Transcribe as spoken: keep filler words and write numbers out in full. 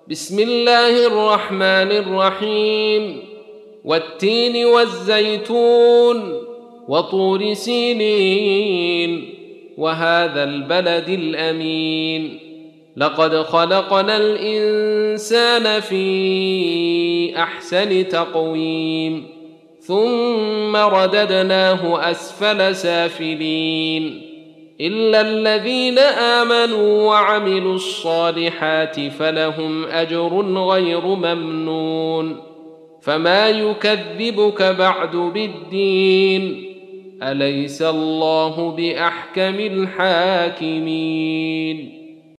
بسم الله الرحمن الرحيم. والتين والزيتون وطور سينين وهذا البلد الأمين لقد خلقنا الإنسان في أحسن تقويم ثم رددناه أسفل سافلين إلا الذين آمنوا وعملوا الصالحات فلهم أجر غير ممنون فما يكذبك بعد بالدين أليس الله بأحكم الحاكمين.